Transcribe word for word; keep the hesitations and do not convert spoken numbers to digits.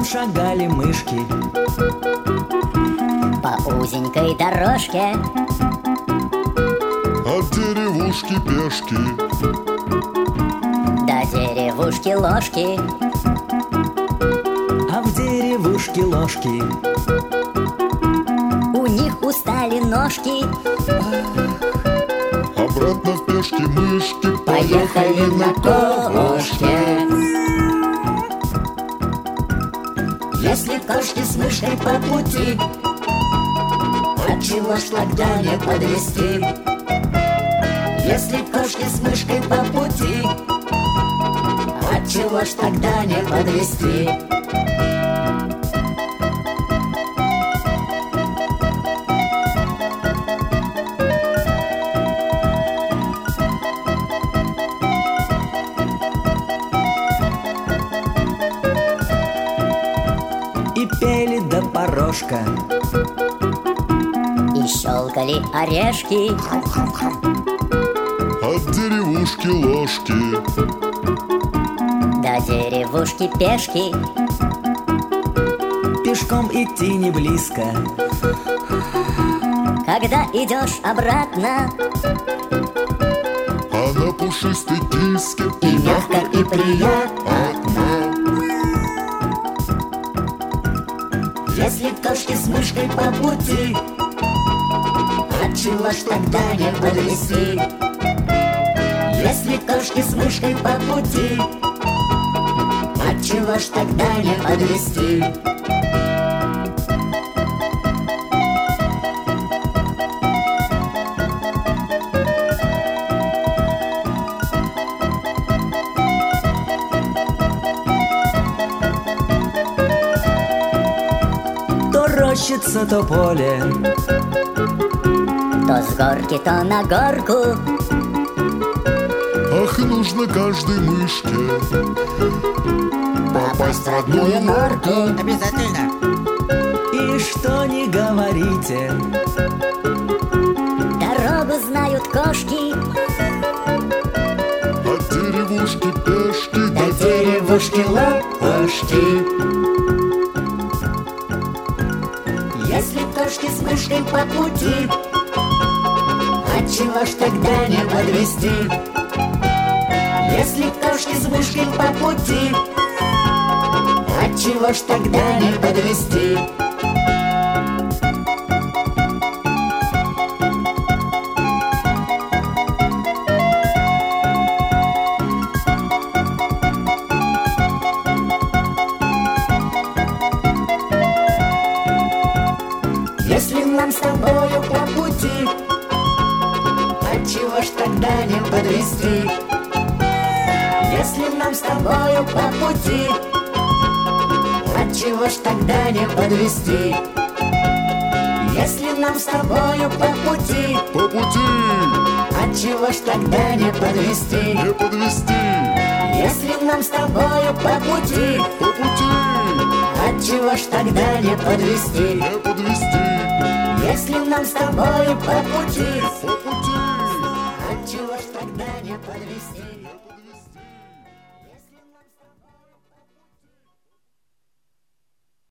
шагали мышки по узенькой дорожке от деревушки пешки до деревушки ложки, а в деревушке ложки у них устали ножки. Обратно в пешки мышки Поехали на кошке. Если кошки с мышкой по пути, отчего ж тогда не подвести? Если кошки с мышкой по пути, отчего ж тогда не подвести? и пели до порожка, И щелкали орешки от деревушки ложки до деревушки пешки. пешком идти не близко, Когда идешь обратно, а на пушистой киске и мягко, и приятно. Если кошки с мышкой по пути, отчего ж тогда не подвести? Если кошки с мышкой по пути, отчего ж тогда не подвести? то рощица, то поле, То с горки, то на горку, ах, нужно каждой мышке попасть в родную норку. Обязательно. и что не говорите, Дорогу знают кошки от деревушки пешки до деревушки ложки. Если кошки с мышкой по пути, отчего ж тогда не подвести? Если кошки с мышкой по пути, отчего ж тогда не подвести? Если нам с тобою по пути, отчего ж тогда не подвести? Если нам с тобою по пути, отчего ж тогда не подвести? Если нам с тобою по пути, по пути отчего ж тогда не подвести? не подвести, Если нам с тобою по пути, по пути отчего ж тогда не подвести? не подвести, Если нам с тобою по пути, по пути отчего ж тогда не подвести? не подвести.